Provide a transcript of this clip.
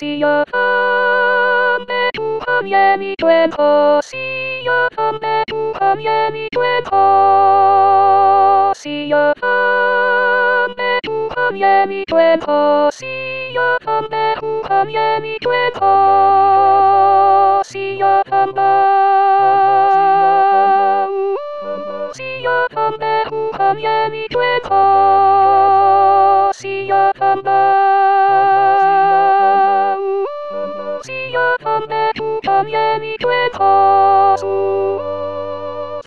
西呀方北土行业你转好，西呀方北土行业你转好，西呀方北土行业你转好，西呀方北土行业你转好，西呀方北。西呀方北土行业你转好，西呀方北。西呀方北土行业你转好。